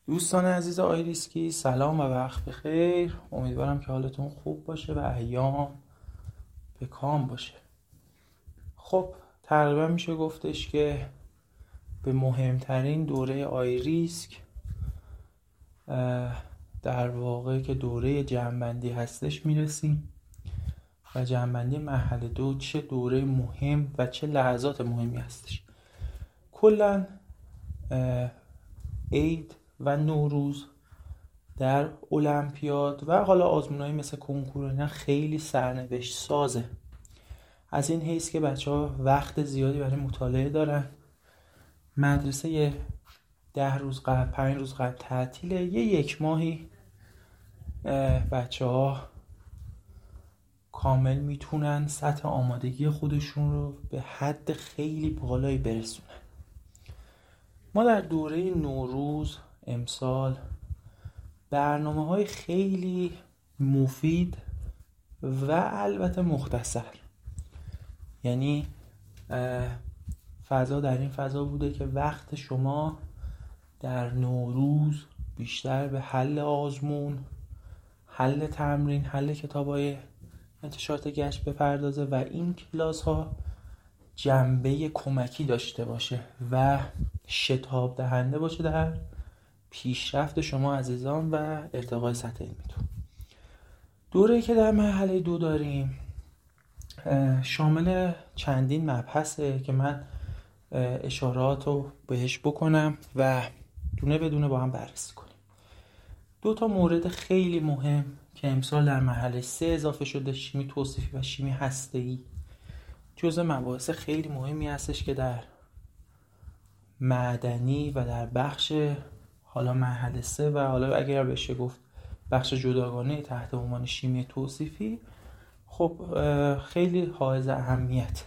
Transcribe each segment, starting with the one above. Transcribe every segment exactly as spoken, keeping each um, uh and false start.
دوستان عزیز آیریسکی، سلام و وقت بخیر. امیدوارم که حالتون خوب باشه و ایام به کام باشه. خب تقریبا میشه گفتش که به مهمترین دوره آیریسک در واقع که دوره جمع‌بندی هستش میرسیم و جمع‌بندی مرحله دو چه دوره مهم و چه لحظات مهمی هستش. کلا عید و نوروز در المپیاد و حالا آزمونایی مثل کنکور اینا خیلی سرنوشت سازه، از این حیث که بچه ها وقت زیادی برای مطالعه دارن. مدرسه یه ده روز قبل پنج روز قبل تعطیله، یه یک ماهی بچه ها کامل میتونن سطح آمادگی خودشون رو به حد خیلی بالایی برسونن. ما در دوره نوروز امسال برنامه های خیلی مفید و البته مختصر، یعنی فضا در این فضا بوده که وقت شما در نوروز بیشتر به حل آزمون، حل تمرین، حل کتابای انتشارات گشت بپردازه و این کلاس ها جنبه کمکی داشته باشه و شتاب دهنده باشه در پیشرفت شما عزیزان و ارتقای سطح علمیتون. دوره‌ای که در مرحله دو داریم شامل چندین مبحثه که من اشارات رو بهش بکنم و دونه بدونه با هم بررسی کنیم. دو تا مورد خیلی مهم که امسال در مرحله سه اضافه شده، شیمی توصیفی و شیمی هسته‌ای، جزء مباحث خیلی مهمی هستش که در معدنی و در بخش حالا مرحله سه و حالا اگر بشه گفت بخش جداگانه تحت عنوان شیمی توصیفی خب خیلی حائز اهمیت.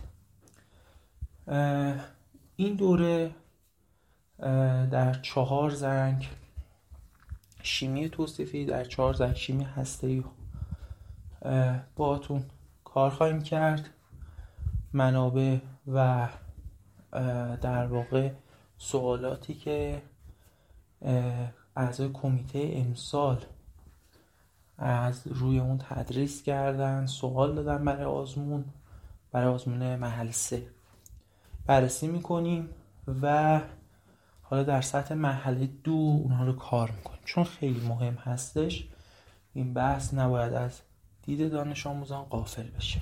این دوره در چهار زنگ شیمی توصیفی، در چهار زنگ شیمی هسته‌ای باهاتون کار خواهیم کرد. منابع و در واقع سوالاتی که اعضای کمیته امسال از روی اون تدریس کردن، سوال دادن برای آزمون برای آزمون مرحله سه بررسی میکنیم و حالا در سطح مرحله دو اونها رو کار میکنیم، چون خیلی مهم هستش. این بحث نباید از دید دانش آموزان غافل بشه.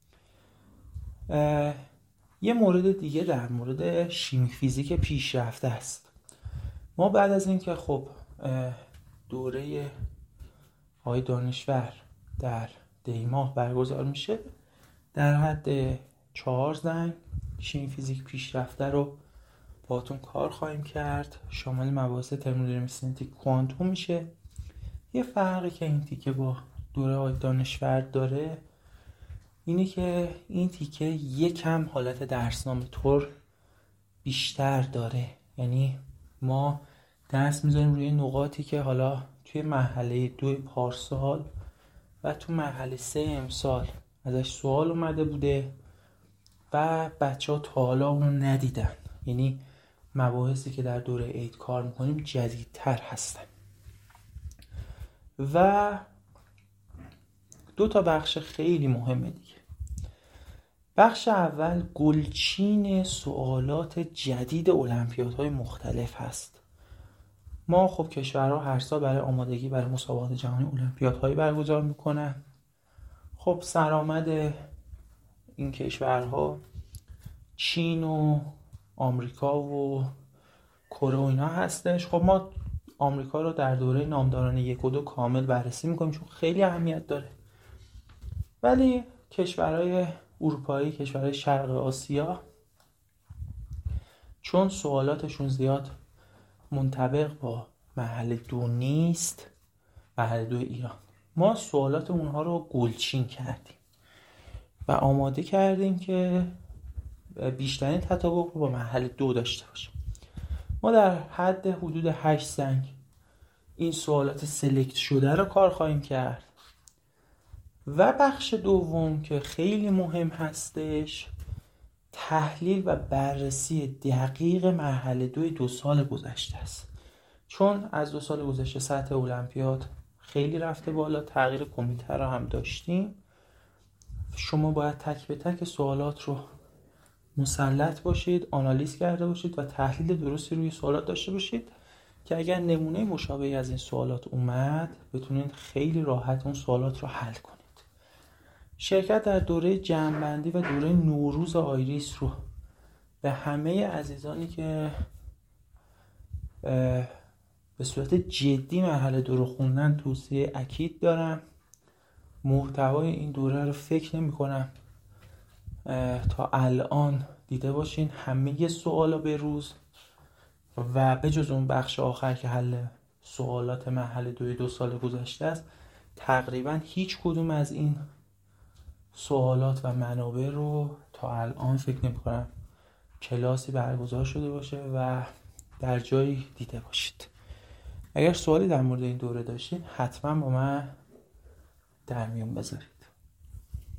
یه مورد دیگه در مورد شیمی فیزیک پیشرفته است. ما بعد از این که خب دوره آقای دانشور در دی ماه برگزار میشه، در حد چهار زنگ شیمی فیزیک پیشرفته رو باهاتون کار خواهیم کرد، شامل مباحث ترمودینامیک کوانتوم میشه. یه فرقی که این تیکه با دوره آقای دانشور داره اینه که این تیکه یکم حالت درسنامه طور بیشتر داره، یعنی ما دست میذاریم روی نقاطی که حالا توی مرحله دو پارسال و تو مرحله سه امسال ازش سوال اومده بوده و بچه ها تا حالا اونو ندیدن، یعنی مباحثی که در دوره عید کار میکنیم جدیدتر هستن. و دو تا بخش خیلی مهمه دیگه. بخش اول گلچین سوالات جدید المپیادهای مختلف هست. ما خب کشورها هر سال برای آمادگی برای مسابقات جهانی المپیادهایی برگزار میکنن. خب سرآمد این کشورها چین و آمریکا و کره و اینا هستش. خب ما آمریکا رو در دوره نامداران یک و دو کامل بررسی میکنیم چون خیلی اهمیت داره، ولی کشورهای اروپایی، کشورهای شرق آسیا، چون سوالاتشون زیاد منطبق با مرحله دو نیست، مرحله دو ایران، ما سوالات اونها رو گلچین کردیم و آماده کردیم که بیشترین تطابق رو با مرحله دو داشته باشیم. ما در حد حدود هشت زنگ این سوالات سلکت شده رو کار خواهیم کرد و بخش دوم که خیلی مهم هستش تحلیل و بررسی دقیق مرحله دوی دو سال گذشته است. چون از دو سال گذشته سطح المپیاد خیلی رفته بالا، تغییر کمیته رو هم داشتیم، شما باید تک به تک سوالات رو مسلط باشید، آنالیز کرده باشید و تحلیل درستی روی سوالات داشته باشید که اگر نمونه مشابهی از این سوالات اومد بتونید خیلی راحت اون سوالات رو حل کنید. شرکت در دوره جمع‌بندی و دوره نوروز آیریس رو به همه عزیزانی که به صورت جدی مرحله دو رو خوندن توصیه اکید دارم. محتوای این دوره رو فکر نمی کنم تا الان دیده باشین، همه سوالا به روز و به جز اون بخش آخر که حل سوالات مرحله دوی دو سال گذشته است، تقریبا هیچ کدوم از این سوالات و منابع رو تا الان فکر نمی کنم کلاسی برگزار شده باشه و در جایی دیده باشید. اگر سوالی در مورد این دوره داشتین حتما با من در میون بذارید.